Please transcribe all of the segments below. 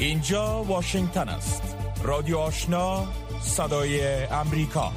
اینجا واشنگتن است. رادیو آشنا، صدای امریکا.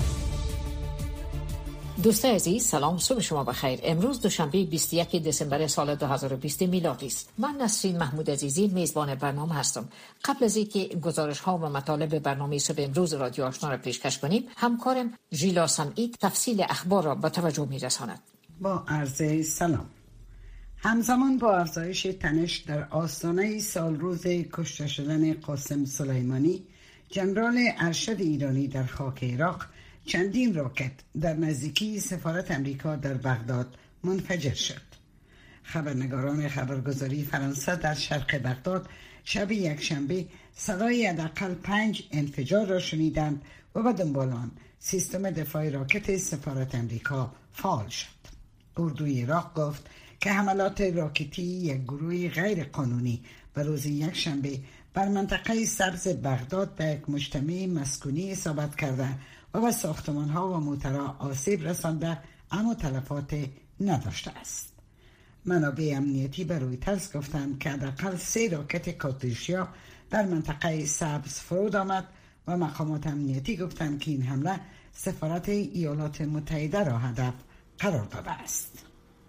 دوستان عزیز، سلام، صبح شما بخیر. امروز دوشنبه 21 دسامبر سال 2020 میلادی است. من نسرین محمود عزیزی میزبان برنامه هستم. قبل از اینکه گزارش ها و مطالب برنامه صبح امروز رادیو آشنا را پیشکش کنیم، همکارم ژیلا سمعی تفصیل اخبار را به توجه میرساند. با عرض سلام. همزمان با افزایش تنش در آستانه سالروز کشته شدن قاسم سلیمانی، ژنرال ارشد ایرانی در خاک عراق چندین راکت در نزدیکی سفارت امریکا در بغداد منفجر شد. خبرنگاران خبرگزاری فرانسه در شرق بغداد شب یکشنبه صدای حداقل 5 انفجار را شنیدند و به دنبال آن سیستم دفاع راکت سفارت امریکا فعال شد. اردوی عراق گفت که حملات راکتی یک گروه غیر قانونی به روز یکشنبه بر منطقه سبز بغداد به یک مجتمع مسکونی اصابت کرده و به ساختمان‌ها و موترها آسیب رسانده، اما تلفات نداشته است. منابع امنیتی به رویترز گفتند که حداقل 3 راکت کاتوشیا در منطقه سبز فرود آمد و مقامات امنیتی گفتند که این حمله سفارت ایالات متحده را هدف قرار داده است.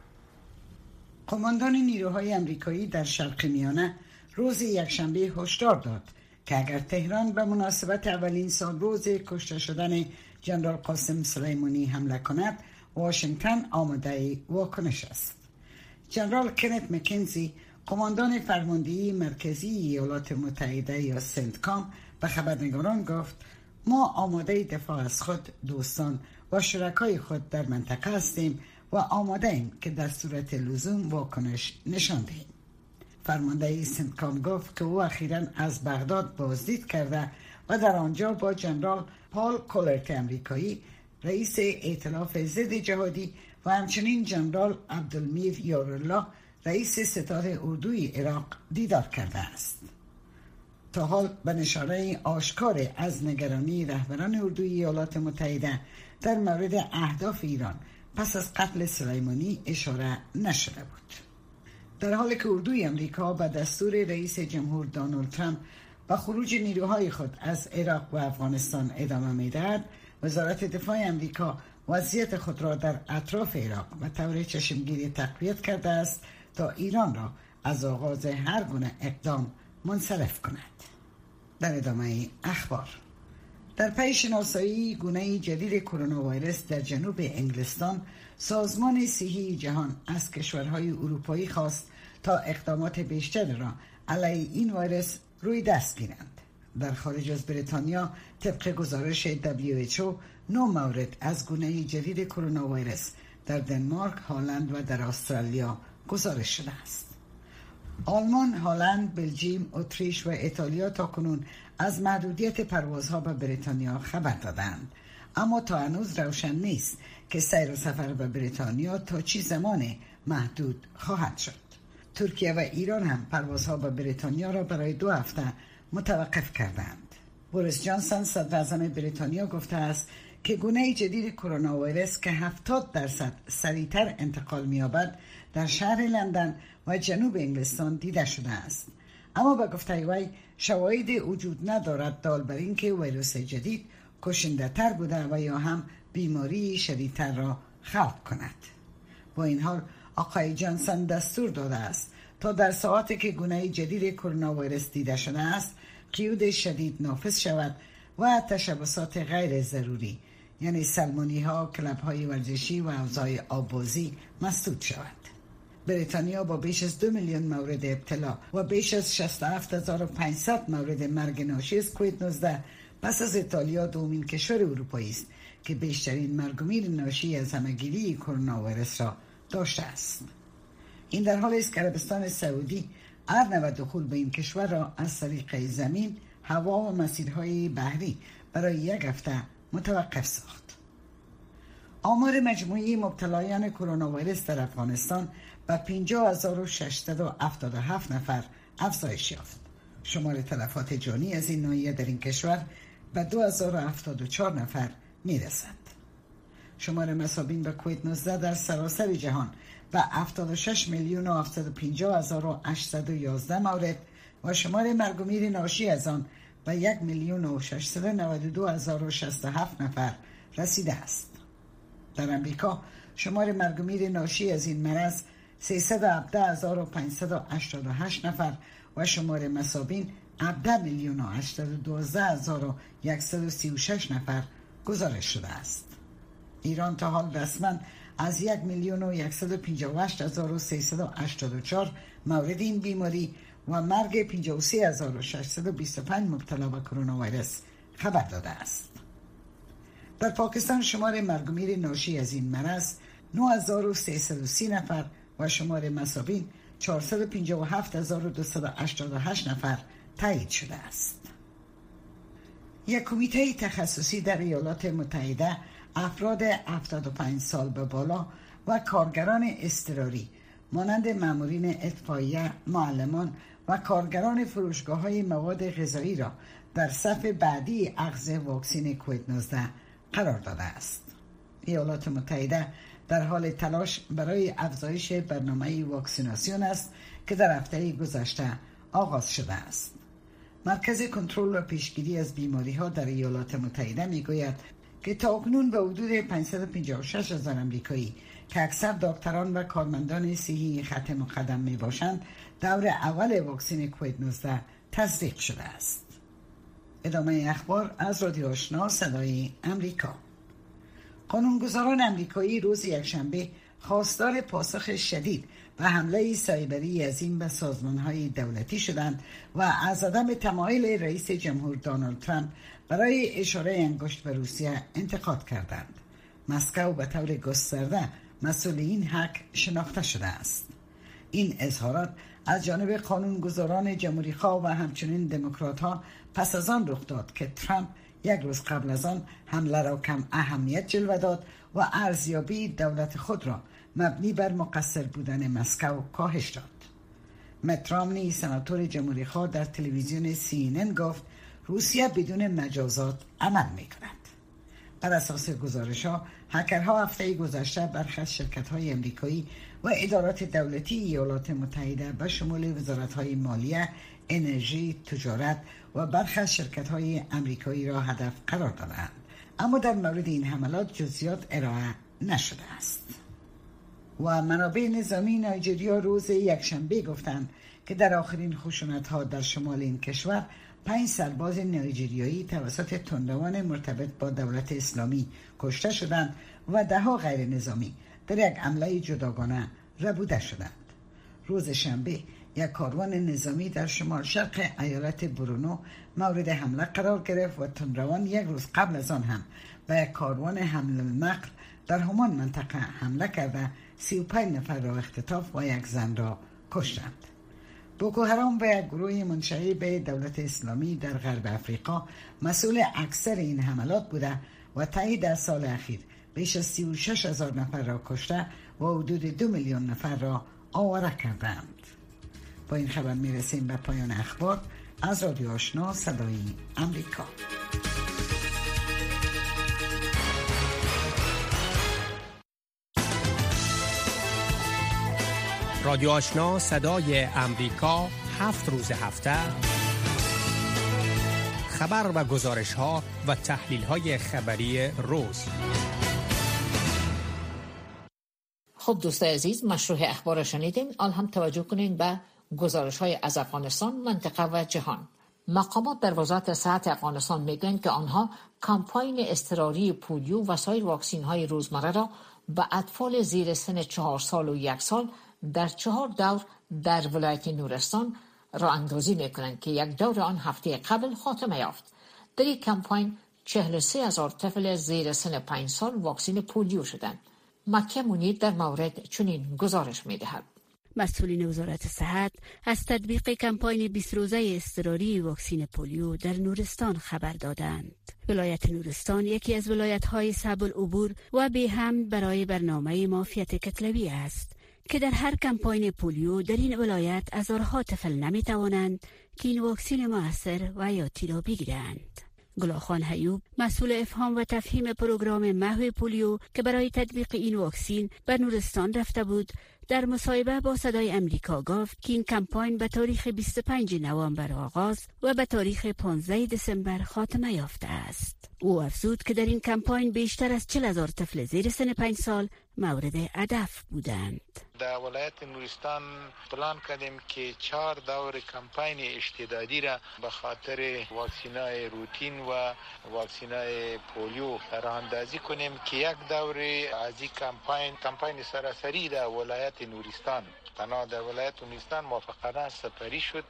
قماندان نیروهای امریکایی در شرق میانه روز یکشنبه هشدار داد که اگر تهران به مناسبت اولین سالروز کشته شدن ژنرال قاسم سلیمانی حمله کند، واشنگتن آماده واکنش است. ژنرال کنت مکنزی، قماندان فرماندهی مرکزی ایالات متحده یا سنتکام، به خبرنگاران گفت: ما آماده دفاع از خود، دوستان و شرکای خود در منطقه هستیم و آماده ایم که در صورت لزوم واکنش نشان دهیم. فرمانده سنتکام گفت که او اخیراً از بغداد بازدید کرده و در آنجا با ژنرال پال کولرت امریکایی، رئیس ائتلاف ضد جهادی، و همچنین ژنرال عبدالمیر یارالله، رئیس ستاد اردوی عراق دیدار کرده است. تا حال به نشانه آشکار از نگرانی رهبران اردوی ایالات متحده در مورد اهداف ایران پس از قتل سلیمانی اشاره نشده بود. در حالی که اردوی امریکا به دستور رئیس جمهور دونالد ترامپ با خروج نیروهای خود از عراق و افغانستان ادامه می‌دهد، وزارت دفاع امریکا وضعیت خود را در اطراف عراق به طور چشمگیری تقویت کرده است تا ایران را از آغاز هر گونه اقدام منصرف کند. در ادامه اخبار، در پی شناسایی گونه جدید کرونا ویروس در جنوب انگلستان، سازمان صحی جهان از کشورهای اروپایی خواست تا اقدامات بیشتر را علیه این ویروس روی دست گیرند. در خارج از بریتانیا، طبق گزارش WHO، 9 مورد از گونه جدید کرونا ویروس در دنمارک، هلند و در استرالیا گزارش شده است. آلمان، هلند، بلژیم، اتریش و ایتالیا تاکنون از محدودیت پروازها به بریتانیا خبر دادند، اما تا هنوز روشن نیست که سیر و سفر به بریتانیا تا چه زمان محدود خواهد شد. ترکیه و ایران هم پروازها به بریتانیا را برای 2 هفته متوقف کردند. بوریس جانسون، صدر اعظم بریتانیا، گفته است که گونه جدید کرونا ویروس که 70% سریعتر انتقال می‌یابد در شهر لندن و جنوب انگلستان دیده شده است، اما به گفته وی شواهدی وجود ندارد دال بر اینکه ویروس جدید کشنده تر بوده و یا هم بیماری شدیدتر را خلق کند. با این حال آقای جانسون دستور داده است تا در ساعاتی که گونه جدید کرونا ویروس دیده شده است، قیود شدید نافذ شود و تشبثات غیر ضروری، یعنی سلمانی ها، کلب های ورزشی و حوزه‌های آب‌بازی مسدود شود. بریتانیا با بیش از 2 میلیون مورد ابتلا و بیش از 67500 مورد مرگ ناشی از کووید 19 پس از ایتالیا دومین کشور اروپایی است که بیشترین مرگ و میر ناشی از همه‌گیری کرونا ویروس را داشته است. این در حالی است که عربستان سعودی عرض و دخول به این کشور را از طریق زمین، هوا و مسیرهای بحری برای 1 هفته متوقف ساخت. آمار مجموعی مبتلایان کرونا ویروس در افغانستان به 50677 نفر افزایش یافت. شمار تلفات جانی از این ناحیه در این کشور به 2074 نفر میرسد. شمار مصابین به کووید 19 در سراسر جهان به 76,750,811 مورد و شمار مرگ و میر ناشی از آن به 1,692,067 نفر رسیده است. در امریکا شمار مرگ و میر ناشی از این مرض 317,588 نفر و شمار مصابین 17,812,136 نفر گزارش شده است. ایران تا حال رسما از 1,158,384 مورد این بیماری و مرگ 53,625 مبتلا به کرونا ویروس خبر داده است. در پاکستان شمار مرگ و میر ناشی از این مرض 9,330 نفر و شمار مصابین 457,288 نفر تایید شده است. یک کمیته تخصصی در ایالات متحده افراد 75 سال به بالا و کارگران اضطراری مانند مامورین اطفائیه، معلمان و کارگران فروشگاه‌های مواد غذایی را در صف بعدی اخذ واکسن کووید 19 قرار داده است. ایالات متحده در حال تلاش برای افزایش برنامه واکسیناسیون است که در هفته گذشته آغاز شده است. مرکز کنترل و پیشگیری از بیماری‌ها در ایالات متحده می‌گوید که تاکنون به حدود 556,000 آمریکایی که اکثر دکتران و کارمندان صحی خط مقدم میباشند دور اول واکسن کووید 19 تصدیق شده است. ادامه اخبار از رادیو آشنا صدای امریکا. قانونگذاران امریکایی روز یکشنبه خواستار پاسخ شدید به حمله سایبری عظیم به سازمان‌های دولتی شدند و از عدم تمایل رئیس جمهور دونالد ترامپ برای اشاره انگشت به روسیه انتقاد کردند. مسکو به طور گسترده مسئول این حق شناخته شده است. این اظهارات از جانب قانونگذاران جمهوری‌خواه و همچنین دموکرات‌ها پس از آن رخ داد که ترامپ یک روز قبل از آن حمله را کم اهمیت جلوه داد و ارزیابی دولت خود را مبنی بر مقصر بودن مسکو کاهش داد. مت رامنی سناتور جمهوری‌خواه در تلویزیون CNN گفت روسیه بدون مجازات عمل می‌کند. بر اساس گزارش‌ها، هکرها هفته گذشته برخی از شرکت‌های آمریکایی و ادارات دولتی ایالات متحده به شمول وزارت‌های مالیه، انرژی، تجارت و برخی از شرکت‌های آمریکایی را هدف قرار دادند. اما در مورد این حملات جزئیات ارائه نشده است. و منابع نظامی نایجریا روز یکشنبه گفتند که در آخرین خشونت‌ها در شمال این کشور 5 سرباز نایجریایی توسط تندروان مرتبط با دولت اسلامی کشته شدند و 10 غیر نظامی در یک حمله جداگانه ربوده شدند. روز شنبه یک کاروان نظامی در شمال شرق ایالت برونو مورد حمله قرار گرفت و تندروان یک روز قبل از آن هم به یک کاروان حمل النقل در همان منطقه حمله کرده 35 نفر را اختطاف و یک زن را کشتند. بوکو حرام و یک گروه منشأ به دولت اسلامی در غرب افریقا مسئول اکثر این حملات بوده و طی در سال اخیر بیش از 36,000 نفر را کشته و حدود 2 میلیون نفر را آواره کردند. با این خبر میرسیم به پایان اخبار از رادیو آشنا صدای امریکا. رادیو آشنا صدای امریکا 7 روز هفته خبر و گزارش ها و تحلیل های خبری روز. خب دوستای عزیز، مشروع اخبار را شنیدین. الان هم توجه کنین به گزارش های از افغانستان، منطقه و جهان. مقامات در وزارت صحت افغانستان میگن که آنها کمپاین اضطراری پولیو و سایر واکسین های روزمره را به اطفال زیر سن 4 سال و 1 سال در 4 دور در ولایت نورستان راه اندازی میکنند که یک دور آن هفته قبل خاتمه یافت. در این کمپاین 43,000 طفل زیر سن 5 سال واکسین پولیو شدند. مکه منیر در مورد چنین گزارش میدهد. مسئولین وزارت صحت از تطبیق کمپاین 20 روزه اضطراری واکسین پولیو در نورستان خبر دادند. ولایت نورستان یکی از ولایت‌های صعب العبور و به هم برای برنامه معافیت کتلوی است که در هر کمپاین پولیو در این ولایت هزارها طفل نمی‌توانند که این واکسین مؤثر و حیاتی را بگیرند. گلاخان حیوب مسئول افهام و تفهیم پروگرام محو پولیو که برای تطبیق این واکسین به نورستان رفته بود، در مصاحبه با صدای امریکا گفت که این کمپاین به تاریخ 25 نوامبر آغاز و به تاریخ 15 دسامبر خاتمه یافته است. او افزود که در این کمپاین بیشتر از 40,000 طفل زیر سن 5 سال مورد هدف بودند. در ولایت نورستان پلان کردیم که 4 دور کمپاین اشتدادی را به خاطر واکسینای روتین و واکسینای پولیو راه اندازی کنیم که یک دور از این کمپاین سراسری در ولایت نورستان تنها در ولایت نورستان موافقانه سپری شد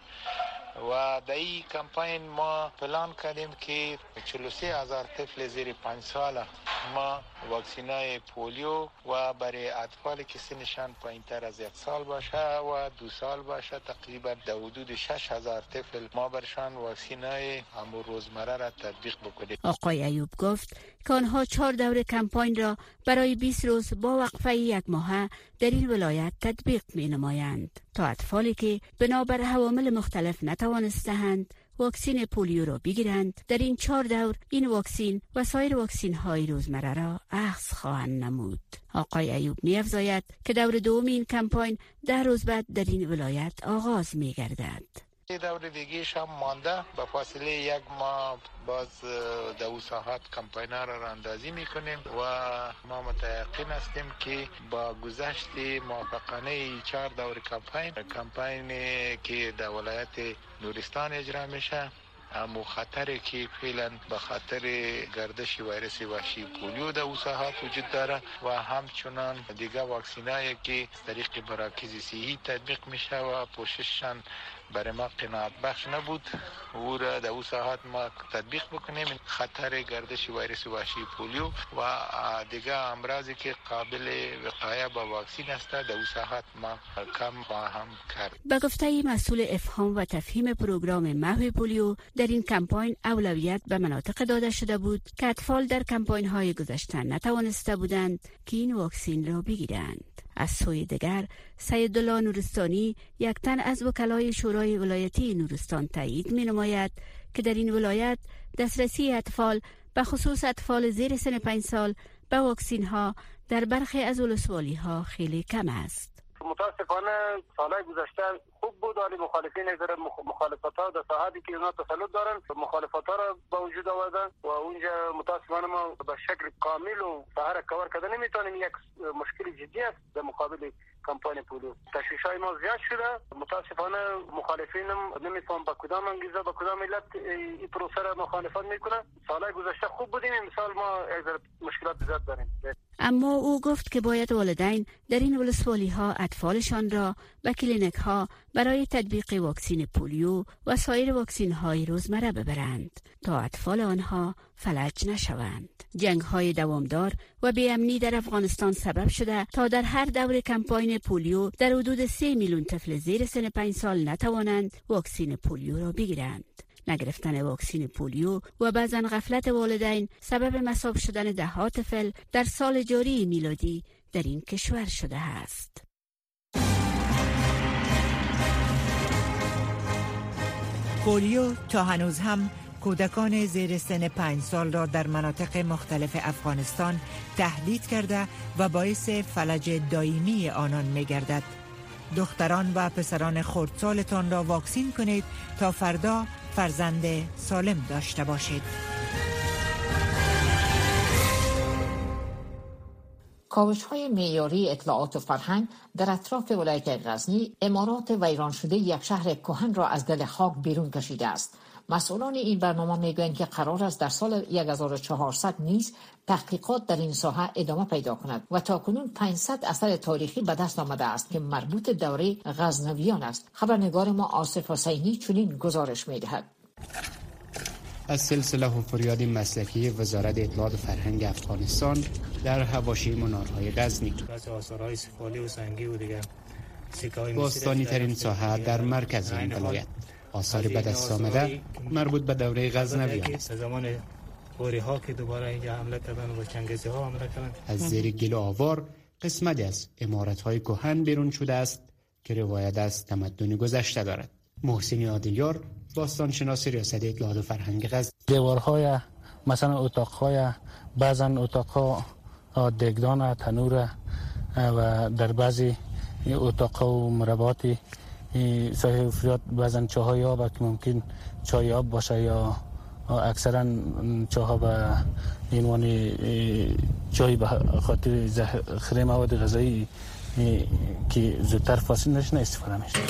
و در این کمپاین ما پلان کردیم که 43,000 طفل زیر 5 ساله ما واکسینای پولیو و برای اطفالی که سنشان پایین‌تر از 1 سال باشه و 2 سال باشه تقریبا در حدود 6,000 طفل ما برشان واکسینای امور روزمره را تطبیق بکنیم. آقای ایوب گفت که آنها 4 دور کمپاین را برای 20 روز با وقفه 1 ماهه در این ولایت تطبیق می‌نمایند تا اطفالی که بنابر عوامل مختلف نتوانستند واکسین پولیو را بگیرند در این 4 دور این واکسین و سایر واکسین های روزمره را اخذ خواهند نمود. آقای ایوب می‌افزاید که دور دوم این کمپاین 10 روز بعد در این ولایت آغاز می‌گردد. دور دیگه‌ش هم مانده به فاصله 1 ماه باز در او ساحات کمپاین را اندازی میکنیم و ما متیقن هستیم که با گذشت موافقانه 4 دور کمپاین که در ولایت نورستان اجرا میشه اما خطری که فعلا به خاطر گردش ویروس وحشی پولیو در او ساحات وجود داره و همچنان دیگه واکسینایی که از طریق مراکز صحی تطبیق میشه و پوشششان برای ما قناعت بخش نبود او را در او ساحات ما تطبیق بکنیم. خطر گردش ویروس وحشی پولیو و دیگه امراضی که قابل وقایه با واکسین است در او ساحات ما کم خواهم کرد. به گفته مسئول افهام و تفهیم پروگرام محو پولیو در این کمپاین اولویت به مناطق داده شده بود که اطفال در کمپاین های گذشته نتوانسته بودند که این واکسین را بگیرند. از سوی دیگر سیدالله نورستانی یک تن از وکلای شورای ولایتی نورستان تایید می‌نماید که در این ولایت دسترسی اطفال به خصوص اطفال زیر سن 5 سال به واکسین ها در برخی از ولسوالی‌ها خیلی کم است. متاسفانه سالهای گذشته خوب بود ولی مخالفین در مخالفت‌ها در ساحاتی که اونا تسلط دارن مخالفت‌ها را به وجود آوردن و اونجا متاسفانه ما به شکل کامل و ساحه را کاور کرده نمیتونیم. یک مشکل جدی است در مقابل کمپاین پولیو. تشویش‌های ما زیاد شده. متاسفانه مخالفین نمیتونن با کدام انگیزه با کدام علت این پروسه را مخالفت میکنن. سالهای گذشته خوب بودیم امسال ما مشکلات زیاد داریم. اما او گفت که باید والدین در این ولسوالی‌ها اطفالشان را به کلینیک‌ها برای تطبیق واکسین پولیو و سایر واکسین‌های روزمره ببرند تا اطفال آنها فلج نشوند. جنگ‌های دوامدار و بی‌امنی در افغانستان سبب شده تا در هر دور کمپاین پولیو در حدود 3 میلیون طفل زیر سن 5 سال نتوانند واکسین پولیو را بگیرند. نگرفتن واکسین پولیو و بعضاً غفلت والدین سبب مصاب شدن ده‌ها طفل در سال جاری میلادی در این کشور شده است. پولیو تا هنوز هم کودکان زیر سن 5 سال را در مناطق مختلف افغانستان تهدید کرده و باعث فلج دائمی آنان می‌گردد. دختران و پسران خردسالتان را واکسین کنید تا فردا فرزند سالم داشته باشید. کاوش‌های معیاری اطلاعات و فرهنگ در اطراف ولایت غزنی امارات ویران شده یک شهر کهن را از دل خاک بیرون کشیده است. مسئولان این برنامه میگویند که قرار است در سال 1400 نیز تحقیقات در این ساحه ادامه پیدا کند و تاکنون 500 اثر تاریخی به دست آمده است که مربوط دوره غزنویان است. خبرنگار ما آصف حسینی چنین گزارش می‌دهد. از سلسله و فریاد مسلکی وزارت اطلاعات و فرهنگ افغانستان در حواشی منارهای غزنی. آثارهای سفالی و سنگی و دیگر باستانی ترین ساحه در مرکز این ولایت. آثار به دست آمده مربوط به دوره غزنویان است. زمان اوری‌ها که دوباره اینجا حمله کردن و چنگیزی‌ها حمله کردن. از زیر گل و آوار قسمتی از عمارت‌های کهن بیرون شده است که روایت از تمدن گذشته دارد. محسن عادلیار باستانشناس ریاست اطلاعات و فرهنگ غزنی. دیوارهای مثلا اتاق‌های بعضن اتاق‌ها دگدان تنور و در بعضی اتاق و مربعات ساحل افریاد بعضن چاهای آب که ممکن چای آب باشه یا اکثرا چاها به عنوان چای به خاطر ذخیره مواد غذایی که زودتر فاسد نشه استفاده میشه.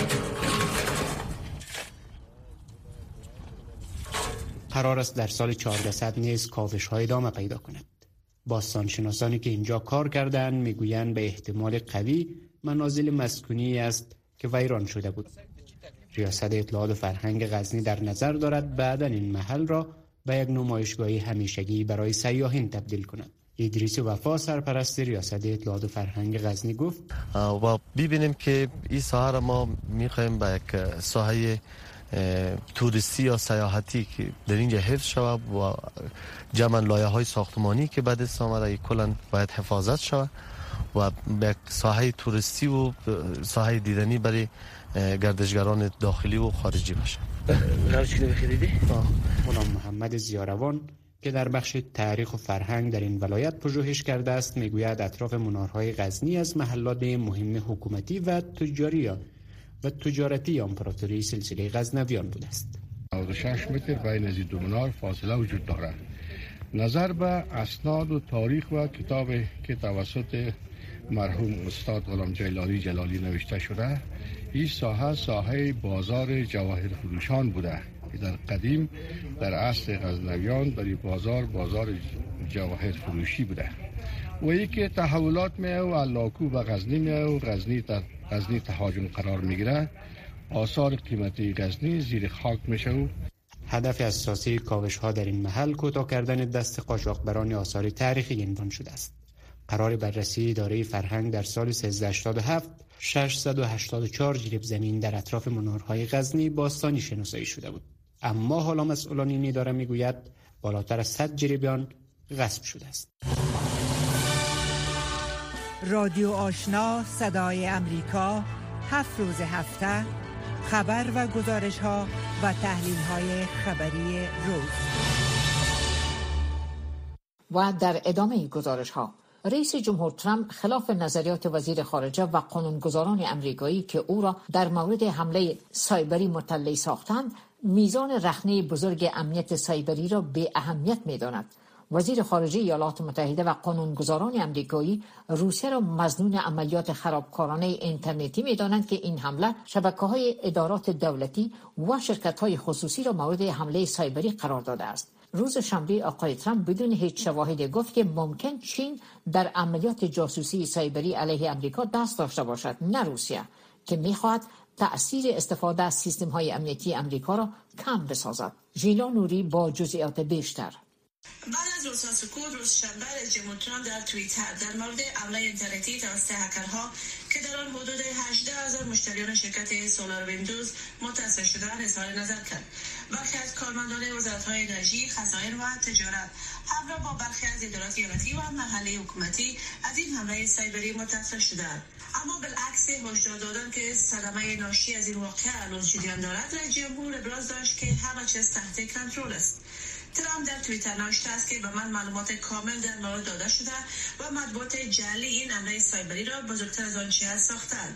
قرار است در سال 1400 نیز کاوش‌های ادامه پیدا کند. باستانشناسانی که اینجا کار کردند میگویند به احتمال قوی منازل مسکونی است که ویران شده بود. ریاست اطلاعات و فرهنگ غزنی در نظر دارد بعداً این محل را به یک نمایشگاه همیشگی برای سیاحین تبدیل کند. ادریس وفا سرپرست ریاست اطلاعات و فرهنگ غزنی گفت و ببینیم که این ساحه را ما میخوایم به یک ساحه توریستی یا سیاحتی که در اینجا حفظ شود و جمع لایه‌های ساختمانی که بعد از آمده کلا باید حفاظت شود و به یک ساحه توریستی و ساحه دیدنی برای گردشگران داخلی و خارجی باشه. غلام محمد زیاروان که در بخش تاریخ و فرهنگ در این ولایت پژوهش کرده است میگوید اطراف منارهای غزنی از محلات مهم حکومتی و تجارتی امپراتوری سلسله غزنویان بوده است. 96 متر بین از دو منار فاصله وجود دارد. نظر به اسناد و تاریخ و کتابی که توسط مرحوم استاد غلام جلالی نوشته شده، این ساحه بازار جواهر فروشان بوده که در قدیم در عصر غزنویان در بازار جواهر فروشی بوده و یکی تحولات میه و علاکو به غزنی میه و غزنی تهاجم قرار میگیره، آثار قیمتی غزنی زیر خاک میشه و هدف اساسی کاوش‌ها در این محل کوتاه کردن دست قاچاقبران آثار تاریخی عنوان شده است. قرار بررسی اداره فرهنگ در سال 1387 684 جریب زمین در اطراف منارهای غزنی باستانی شناسایی شده بود، اما حالا مسئولان این اداره میگوید بالاتر از 100 جریب آن غصب شده است. رادیو آشنا صدای امریکا 7 روز هفته خبر و گزارش ها و تحلیل های خبری روز. و در ادامه گزارش ها رئیس جمهور ترامپ خلاف نظریات وزیر خارجه و قانونگذاران امریکایی که او را در مورد حمله سایبری مطلع ساختند، میزان رخنه بزرگ امنیت سایبری را بی اهمیت می‌داند. وزیر خارجه ایالات متحده و قانونگذاران امریکایی روسیه را مظنون عملیات خرابکارانه اینترنتی می‌دانند که این حمله شبکه‌های ادارات دولتی و شرکت‌های خصوصی را مورد حمله سایبری قرار داده است. روز شنبه آقای ترامپ بدون هیچ شواهدی گفت که ممکن چین در عملیات جاسوسی سایبری علیه امریکا دست داشته باشد، نه روسیه، که می‌خواهد تأثیر استفاده از سیستم‌های امنیتی امریکا را کم بسازد. ژیلا نوری با جزئیات بیشتر. بعد از روزها سکوت، روز شنبه رئیس جمهور ترامپ در توییتر در مورد حمله اینترنتی توسط هکرها که در آن حدود 18,000 مشتریان شرکت سولار ویندوز متاثر شدند اظهار نظر کرد. برخی از کارمندان وزارت‌های انرژی، خزائن و تجارت همراه با برخی از ادارات ایالتی و محلی حکومتی از این حمله سایبری متاثر شدند. اما بالعکس هشدار دادن که صدمه ناشی از این واقعه علل جدیان دارد، رئیس جمهور ابراز داشت که همه چیز تحت کنترل است. ترامپ در توییتر نوشته است که به من معلومات کامل در مورد داده شده و مطبوعات جعلی این حمله سایبری را بزرگتر از آنچه است ساختند.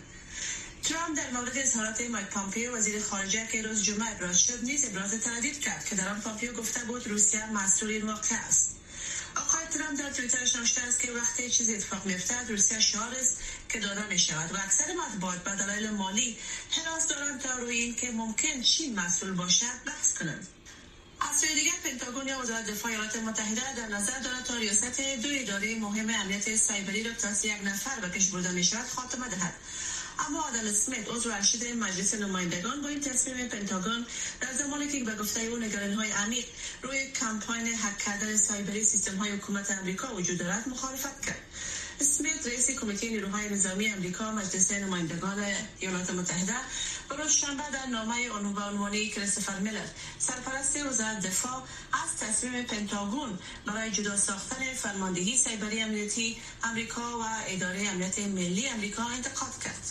ترامپ در مورد اظهارات مایک پامپیو وزیر خارجه که روز جمعه ابراز شد نیز ابراز تردید کرد که در آن پامپیو گفته بود روسیه مسئول این واقعه است. آقای ترامپ در توییترش نوشته است که وقتی چیزی اتفاق می‌افتد روسیه شعار است که داده می‌شود و اکثر مطبوعات به دلایل مالی حراس دارند تا روی این که ممکن چین مسئول باشد بحث کنند. از سوی دیگر پنتاگون یا وزارت دفاع ایالات متحده در نظر دارد تا ریاست دو اداره مهم امنیت سایبری را تا 1 نفر به پیش برده می‌شود خاتمه دهد. اما آدم اسمیت عضو ارشد مجلس نمایندگان با این تصمیم پنتاگون در زمانی که به گفته او نگرانی‌های عمیق روی کمپاین هک کردن سایبری سیستم‌های حکومت آمریکا وجود دارد مخالفت کرد. اسمیت رئیس کمیته نیروهای نظامی آمریکا مجلس نمایندگان ایالات متحده روز شنبه در نامه عنوانی کریستوفر میلر سرپرست وزارت دفاع از تصمیم پنتاگون برای جدا ساختن فرماندهی سایبری امنیتی آمریکا و اداره امنیت ملی آمریکا انتقاد کرد.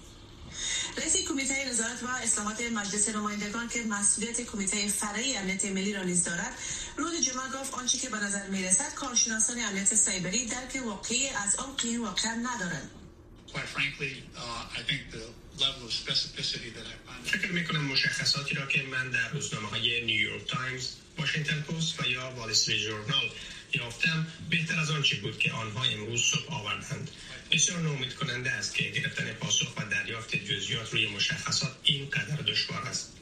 رئیس کمیته نظارت و اصلاحات مجلس نمایندگان که مسئولیت کمیته فرعی امنیت ملی را نیز دارد، روز جمعه گفت آنچه که به نظر می‌رسد کارشناسان امنیت سایبری درک واقعی از آن که واقعا ندارند. فکر میکنم مشخصاتی را که من در روزنامه‌های نیویورک تایمز، واشنگتن پست و یا وال استریت ژورنال یافتم بهتر از آنچه بود که آنها امروز صبح آوردند. بسیار ناامید کننده است که گرفتن پاسخ و دریافت جزئیات روی مشخصات اینقدر دشوار است.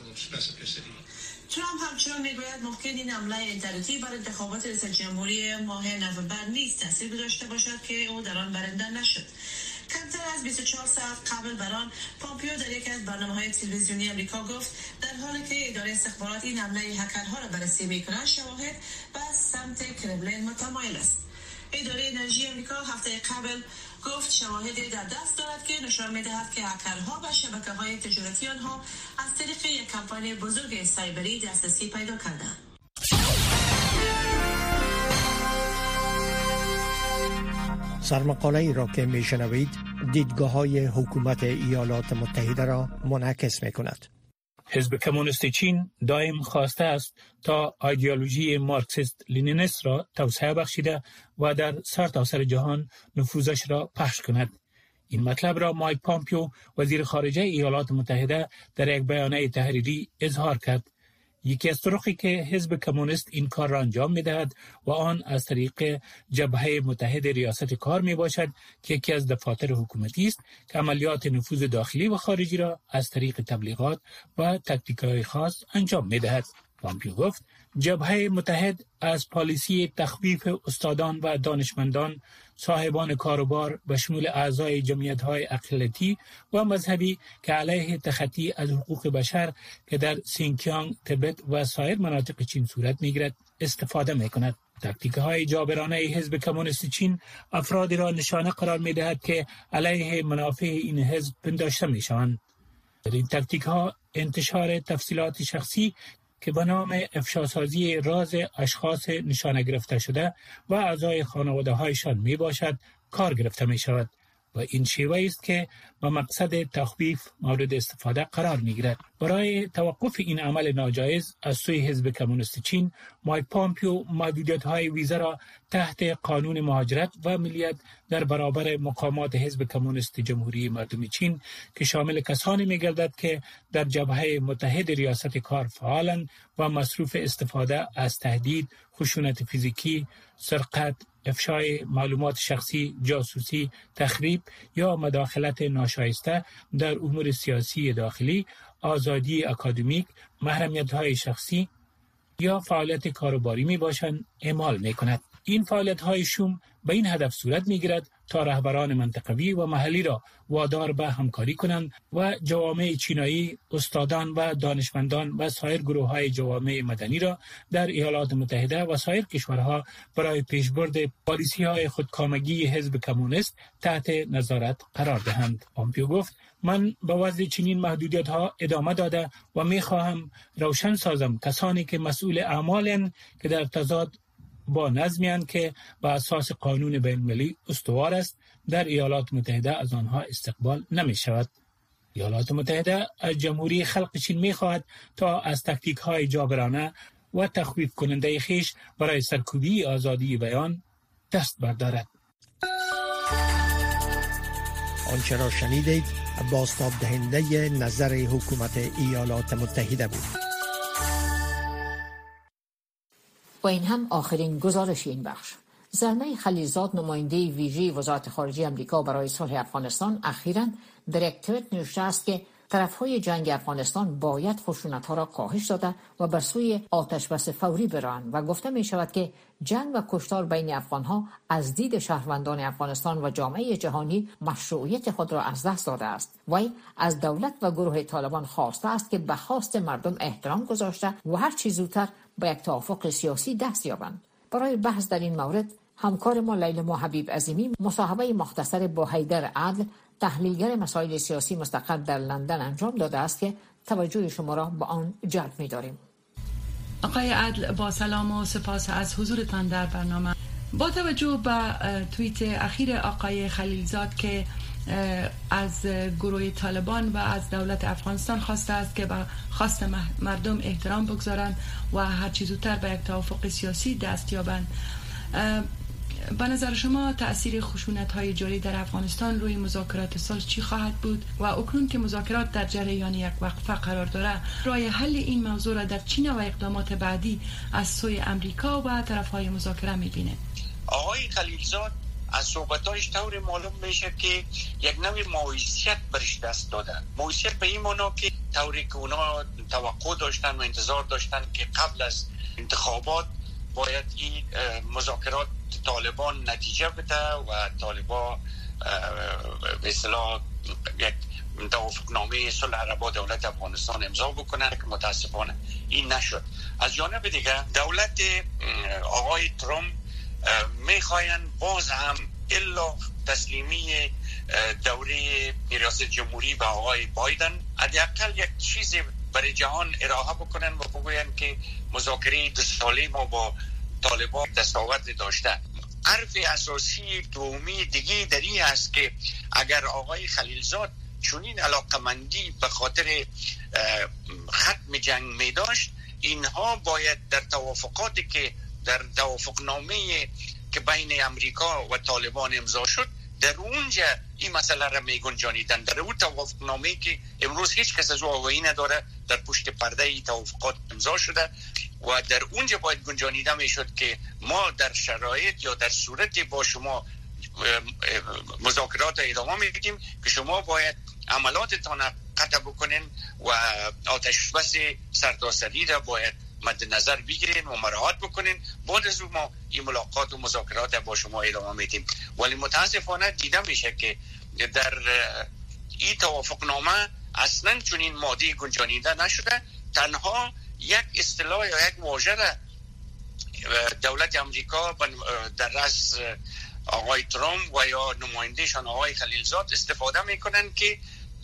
ترامپ همچنان میگوید ممکن این حمله اینترنتی بر انتخابات ریاست جمهوری ماه نوامبر نیز تاثیر گذاشته باشد که او در آن برنده نشد. کمتر از 24 ساعت قبل بر آن، پامپیو در یکی از برنامه‌های تلویزیونی آمریکا گفت در حالی که اداره استخبارات این حمله هکرها را بررسی می‌کند، شواهد به سمت کرملین متمایل است. اداره انرژی آمریکا هفته قبل گفت شواهدی در دست دارد که نشان می‌دهد که هکرها و شبکه‌های تجارتی آنها از طریق یک کمپاین بزرگ سایبری دسترسی پیدا کردند. سرمقاله ای را که میشنوید دیدگاه‌های حکومت ایالات متحده را منعکس می‌کند. حزب کمونیست چین دائم خواسته است تا ایدئولوژی مارکسیست لنینیست را توسعه بخشیده و در سرتاسر جهان نفوذش را پخش کند. این مطلب را مایک پامپیو وزیر خارجه ایالات متحده در یک بیانیه تحریری اظهار کرد. یکی از طرقی که حزب کمونیست این کار را انجام می‌دهد و آن از طریق جبهه متحد ریاست کار میباشد که یکی از دفاتر حکومتی است که عملیات نفوذ داخلی و خارجی را از طریق تبلیغات و تاکتیک‌های خاص انجام می‌دهد. پامپیو گفت جبهه متحد از پالیسی تخویف استادان و دانشمندان، صاحبان کاروبار و شمول اعضای جمعیت‌های اقلیتی و مذهبی که علیه تخطی از حقوق بشر که در سینکیانگ، تبت و سایر مناطق چین صورت می‌گیرد استفاده می‌کند. تاکتیک‌های جابرانه حزب کمونیست چین افرادی را نشانه قرار می‌دهد که علیه منافع این حزب پنداشته می‌شوند. در این تاکتیک‌ها انتشار تفصیلات شخصی که به نام افشاسازی راز اشخاص نشانه گرفته شده و اعضای خانواده‌هایشان می باشد کار گرفته می شود و این شیوه است که به مقصد تخویف مورد استفاده قرار می گیرد. برای توقف این عمل ناجایز از سوی حزب کمونیست چین، مایک پامپیو محدودیت‌های ویزا را تحت قانون مهاجرت و ملیت در برابر مقامات حزب کمونیست جمهوری مردم چین که شامل کسانی می‌گردد که در جبهه متحد ریاست کار فعالند و مصروف استفاده از تهدید، خشونت فیزیکی، سرقت، افشای معلومات شخصی، جاسوسی، تخریب یا مداخلت ناشایسته در امور سیاسی داخلی، آزادی اکادمیک، محرمیت‌های شخصی یا فعالیت کاروباری میباشند اعمال میکند. این فعالیت‌های شوم به این هدف صورت میگیرد تا رهبران منطقوی و محلی را وادار به همکاری کنند و جوامع چینایی، استادان و دانشمندان و سایر گروه‌های جوامع مدنی را در ایالات متحده و سایر کشورها برای پیشبرد پالیسی‌های خودکامگی حزب کمونیست تحت نظارت قرار دهند. پامپیو گفت من به وضع چنین محدودیت‌ها ادامه داده و می‌خواهم روشن سازم کسانی که مسئول اعمالند که در تضاد با نظمی‌اند که بر اساس قانون بین‌المللی استوار است در ایالات متحده از آنها استقبال نمی‌شود. ایالات متحده از جمهوری خلق چین می‌خواهد تا از تاکتیک‌های جابرانه و تخویف کننده خویش برای سرکوبی آزادی بیان دست بردارد. آنچه را شنیدید بازتاب دهنده نظر حکومت ایالات متحده بود. و این هم آخرین گزارش این بخش. زلمه خلیلزاد، نماینده ویژه وزارت خارجه آمریکا برای صلح افغانستان، اخیراً در یک توییت نوشته است که طرفهای جنگ افغانستان باید خشونت‌ها را کاهش داده و بر سوی آتش‌بس فوری بروند و گفته می شود که جنگ و کشتار بین افغان‌ها از دید شهروندان افغانستان و جامعه جهانی مشروعیت خود را از دست داده است. وی از دولت و گروه طالبان خواسته است که به خواست مردم احترام گذاشته و هر چه زودتر به یک توافق سیاسی دست یابند. برای بحث در این مورد همکار ما لیلا حبیب عظیمی مصاحبه مختصر با حیدر عدل، تحلیلگر مسائل سیاسی مستقر در لندن انجام داده است که توجه شما را به آن جلب می‌داریم. آقای عدل، با سلام و سپاس از حضورتان در برنامه. با توجه به توییت اخیر آقای خلیلزاد که از گروه طالبان و از دولت افغانستان خواسته است که به خواست مردم احترام بگذارند و هر چه زودتر به یک توافق سیاسی دست یابند، به نظر شما تأثیر خشونت‌های جاری در افغانستان روی مذاکرات صلح چی خواهد بود و اکنون که مذاکرات در جریان یک وقفه قرار داره، راه حل این موضوع را در چه نوع اقدامات بعدی از سوی امریکا و طرف‌های مذاکره می‌بینه؟ آقای خلیلزاد از صحبتاش طور معلوم میشه که یک نوع مویسیت برش دست داده. مویسیت به این معنا که طوری که اونا توقع داشتن و انتظار داشتن که قبل از انتخابات باید این مذاکرات طالبان نتیجه بده و طالبان به اصطلاح یک توافقنامه صلح عرب با دولت افغانستان امضا بکنن که متاسفانه این نشد. از جانب دیگه دولت آقای ترامپ میخواین باز هم الا تسلیمی دوره ریاست جمهوری به آقای بایدن حداقل یک چیزی برای جهان ارائه بکنن و بگوین که مذاکره 2 ساله ما با طالبان دستاورد داشته. حرف اساسی دومی دیگه در این است که اگر آقای خلیلزاد چنین علاقمندی به خاطر ختم جنگ می داشت، اینها باید در توافقاتی که در توافقنامه که بین امریکا و طالبان امضا شد در اونجا این مسئله را می گنجانیدن. در اون توافقنامه که امروز هیچ کس از او آگاهی نداره، در پشت پرده ای توافقات امضا شده و در اونجا باید گنجانیده می شد که ما در شرایط یا در صورت با شما مذاکرات ادامه میدیم که شما باید عملاتتان قطع بکنین و آتش بس سرتاسری را باید مد نظر بگیرین و مراعات بکنین. بعد از ما این ملاقات و مذاکرات با شما ادامه میدیم. ولی متاسفانه دیده میشه که در این توافقنامه اصلا چنین ماده گنجانیده نشده. تنها یک اصطلاح یا یک واژه را دولت امریکا در رأس آقای ترامپ و یا نمایندهشان آقای خلیلزاد استفاده میکنن که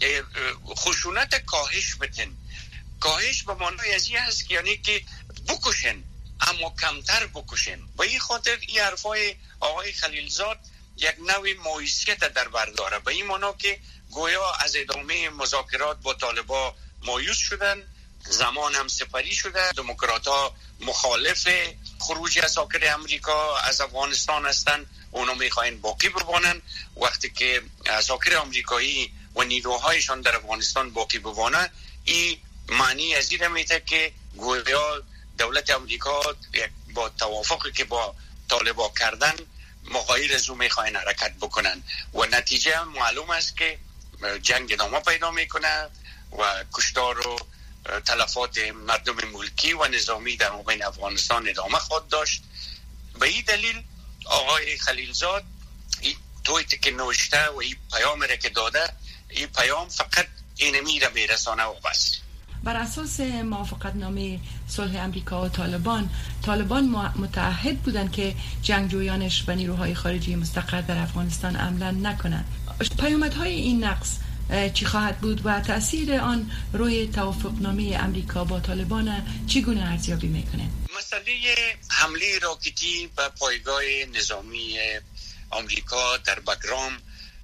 خشونت کاهش بدن. کاهش به معنای از این هست که یعنی که بکشن اما کمتر بکشن. و این خاطر این حرفای آقای خلیلزاد یک نوع مویسیت در برداره، به این معنا که گویا از ادامه مذاکرات با طالبان مایوس شدن، زمان هم سپری شده. دموکرات‌ها مخالف خروج عساکر امریکا از افغانستان هستند، اونا میخواین باقی بمانن. وقتی که عساکر آمریکایی و نیروهایشان در افغانستان باقی بمانه، این معنی از این میده که گویا دولت امریکا با توافقی که با طالبان کردن مغایر از او میخواین حرکت بکنن و نتیجه معلوم است که جنگ ادامه پیدا میکنه و کشتار و تلفات مردم ملکی و نظامی در مابین افغانستان ادامه خواهد داشت. به این دلیل آقای خلیلزاد این توییتی که نوشته و این پیام را که داده، این پیام فقط اینمی را میرسانه و بس. بر اساس موافقتنامه صلح امریکا و طالبان متعهد بودند که جنگجویانش و نیروهای خارجی مستقر در افغانستان عملا نکنند. پیامدهای این نقض چی خواهد بود و تأثیر آن روی توافقنامه امریکا با طالبان چگونه ارزیابی میکنه؟ مسئله حمله راکتی به پایگاه نظامی امریکا در بگرام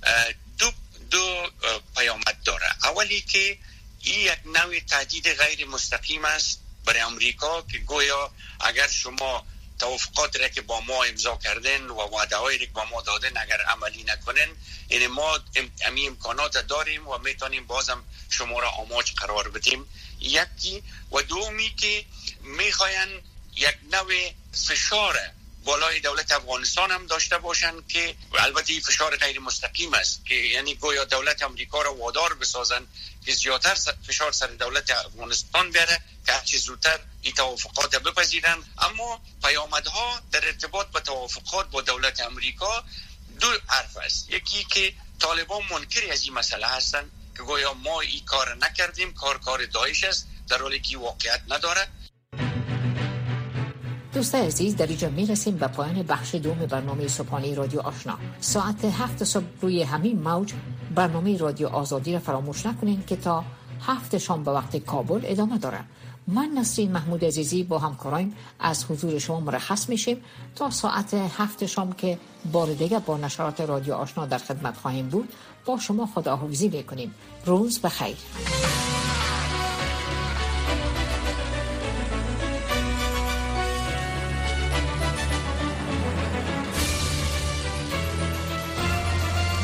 دو پیامد داره. اولی که این یک نوع تهدید غیر مستقیم است برای امریکا که گویا اگر شما توافقات را که با ما امضا کردن و وعده هایی که با ما دادن اگر عملی نکنن، یعنی ما امی امکانات داریم و میتونیم بازم شما را آماج قرار بدیم. یکی و دومی که میخواین یک نوع فشار بالای دولت افغانستان هم داشته باشن که البته این فشار غیر مستقیم است که یعنی گویا دولت امریکا را وادار بسازن که زیادتر فشار سر دولت افغانستان بیاره که هرچی زودتر این توافقات بپذیرن. اما پیامدها در ارتباط با توافقات با دولت امریکا دو حرف است. یکی که طالبان منکر از این مسئله هستن که گویا ما این کار نکردیم، کار داعش است، در حالی که واقعیت نداره. دوستان عزیز، در اینجا میرسیم به پایان بخش دوم برنامه صبحانه رادیو آشنا. ساعت 7 صبح روی همین موج برنامه رادیو آزادی را فراموش نکنین که تا 7 شام به وقت کابل ادامه داره. من نسرین محمود عزیزی با همکارایم از حضور شما مرخص میشیم تا ساعت 7 شام که بار دیگه با نشرات رادیو آشنا در خدمت خواهیم بود. با شما خداحافظی میکنیم. روز بخیر.